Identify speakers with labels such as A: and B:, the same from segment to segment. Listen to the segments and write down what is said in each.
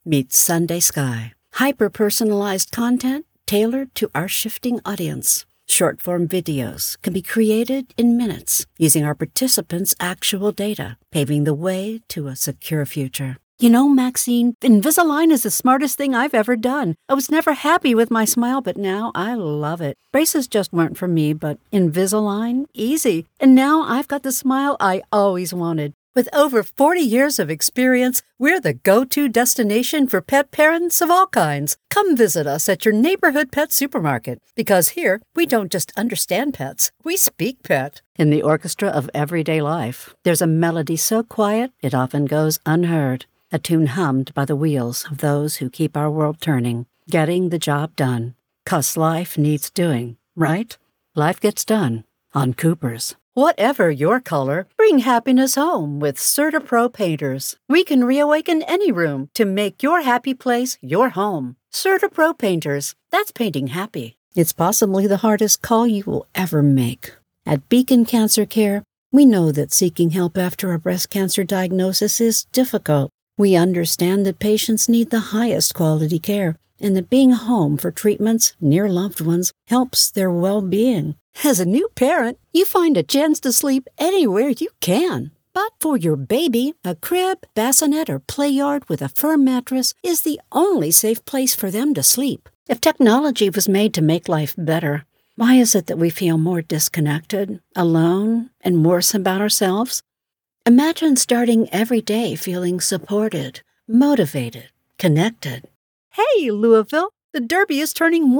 A: Meet Sunday Sky. Hyper-personalized content tailored to our shifting audience. Short-form videos can be created in minutes using our participants' actual data, paving the way to a secure future. You know, Maxine, Invisalign is the smartest thing I've ever done. I was never happy with my smile, but now I love it. Braces just weren't for me, but Invisalign, easy. And now I've got the smile I always wanted. With over 40 years of experience, we're the go-to destination for pet parents of all kinds. Come visit us at your neighborhood pet supermarket, because here we don't just understand pets, we speak pet. In the orchestra of everyday life, there's a melody so quiet it often goes unheard, a tune hummed by the wheels of those who keep our world turning, getting the job done. 'Cause life needs doing, right? Life gets done on Cooper's. Whatever your color, bring happiness home with CertaPro painters. We can reawaken any room to make your happy place your home. CertaPro painters, that's painting happy. It's possibly the hardest call you will ever make. At Beacon Cancer Care, we know that seeking help after a breast cancer diagnosis is difficult. We understand that patients need the highest quality care, and that being home for treatments near loved ones helps their well-being. As a new parent, you find a chance to sleep anywhere you can. But for your baby, a crib, bassinet, or play yard with a firm mattress is the only safe place for them to sleep. If technology was made to make life better, why is it that we feel more disconnected, alone, and worse about ourselves? Imagine starting every day feeling supported, motivated, connected. Hey, Louisville! The Derby is turning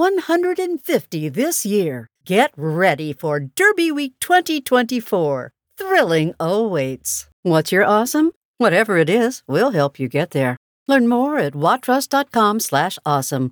A: 150 this year. Get ready for Derby Week 2024. Thrilling awaits. What's your awesome? Whatever it is, we'll help you get there. Learn more at watrust.com/awesome